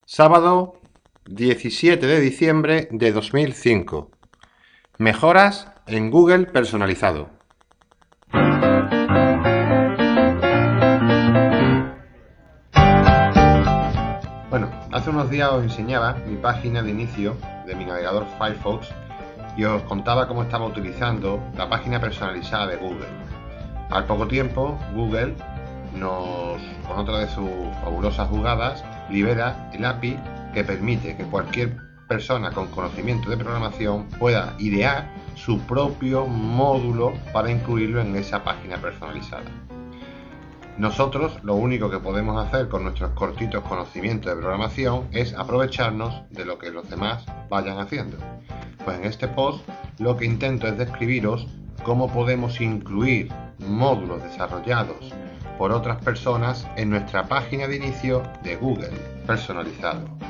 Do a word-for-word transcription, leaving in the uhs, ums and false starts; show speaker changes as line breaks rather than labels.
Sábado diecisiete de diciembre de dos mil cinco. Mejoras en Google personalizado. Bueno, hace unos días os enseñaba mi página de inicio de mi navegador Firefox y os contaba cómo estaba utilizando la página personalizada de Google. Al poco tiempo, Google nos, con otra de sus fabulosas jugadas, libera el A P I que permite que cualquier persona con conocimiento de programación pueda idear su propio módulo para incluirlo en esa página personalizada. Nosotros lo único que podemos hacer con nuestros cortitos conocimientos de programación es aprovecharnos de lo que los demás vayan haciendo. Pues en este post lo que intento es describiros cómo podemos incluir módulos desarrollados por otras personas en nuestra página de inicio de Google personalizado.